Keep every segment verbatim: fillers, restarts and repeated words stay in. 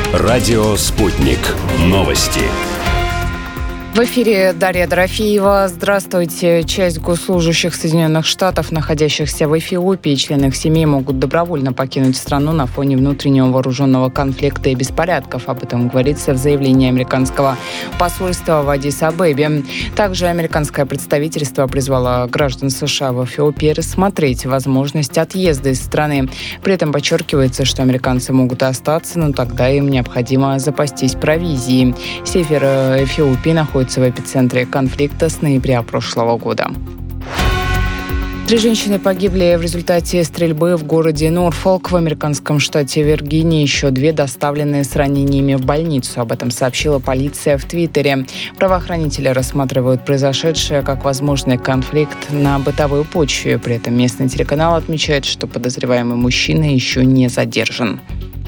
Радио «Спутник». Новости. В эфире Дарья Дорофеева. Здравствуйте. Часть госслужащих Соединенных Штатов, находящихся в Эфиопии, и члены их семей могут добровольно покинуть страну на фоне внутреннего вооруженного конфликта и беспорядков. Об этом говорится в заявлении американского посольства в Аддис-Абебе. Также американское представительство призвало граждан США в Эфиопии рассмотреть возможность отъезда из страны. При этом подчеркивается, что американцы могут остаться, но тогда им необходимо запастись провизией. Север Эфиопии находится в эпицентре конфликта с ноября прошлого года. Три женщины погибли в результате стрельбы в городе Норфолк в американском штате Виргиния. Еще две доставлены с ранениями в больницу. Об этом сообщила полиция в Твиттере. Правоохранители рассматривают произошедшее как возможный конфликт на бытовой почве. При этом местный телеканал отмечает, что подозреваемый мужчина еще не задержан.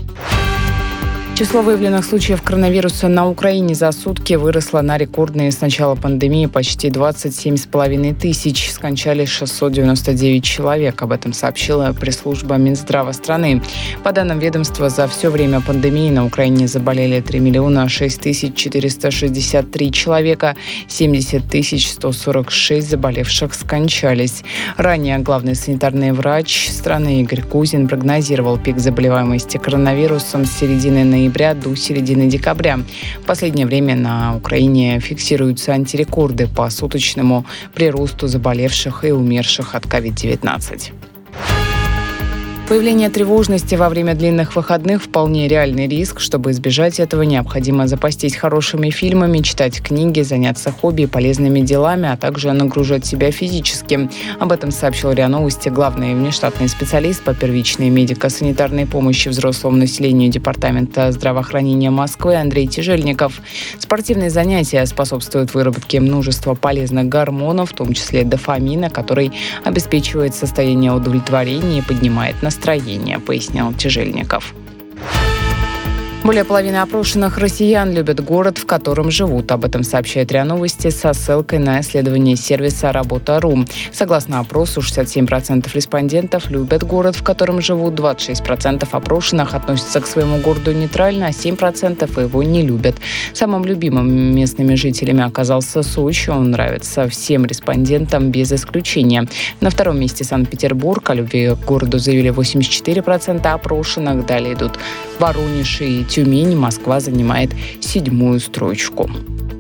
Число выявленных случаев коронавируса на Украине за сутки выросло на рекордные с начала пандемии почти двадцать семь с половиной тысяч. Скончались шестьсот девяносто девять человек. Об этом сообщила пресс-служба Минздрава страны. По данным ведомства, за все время пандемии на Украине заболели три миллиона шесть тысяч четыреста шестьдесят три человека. семьдесят тысяч сто сорок шесть заболевших скончались. Ранее главный санитарный врач страны Игорь Кузин прогнозировал пик заболеваемости коронавирусом с середины ноября до середины декабря. В последнее время на Украине фиксируются антирекорды по суточному приросту заболевших и умерших от ковид девятнадцать. Появление тревожности во время длинных выходных – вполне реальный риск. Чтобы избежать этого, необходимо запастись хорошими фильмами, читать книги, заняться хобби и полезными делами, а также нагружать себя физически. Об этом сообщил РИА Новости главный внештатный специалист по первичной медико-санитарной помощи взрослому населению Департамента здравоохранения Москвы Андрей Тяжельников. Спортивные занятия способствуют выработке множества полезных гормонов, в том числе дофамина, который обеспечивает состояние удовлетворения и поднимает настроение. Настроение, пояснил Тяжельников. Более половины опрошенных россиян любят город, в котором живут. Об этом сообщает РИА Новости со ссылкой на исследование сервиса «Работа.ру». Согласно опросу, шестьдесят семь процентов респондентов любят город, в котором живут, двадцать шесть процентов опрошенных относятся к своему городу нейтрально, а семь процентов его не любят. Самым любимым местными жителями оказался Сочи. Он нравится всем респондентам без исключения. На втором месте Санкт-Петербург. О любви к городу заявили восемьдесят четыре процента опрошенных. Далее идут Воронеж и Тюмень. Москва занимает седьмую строчку.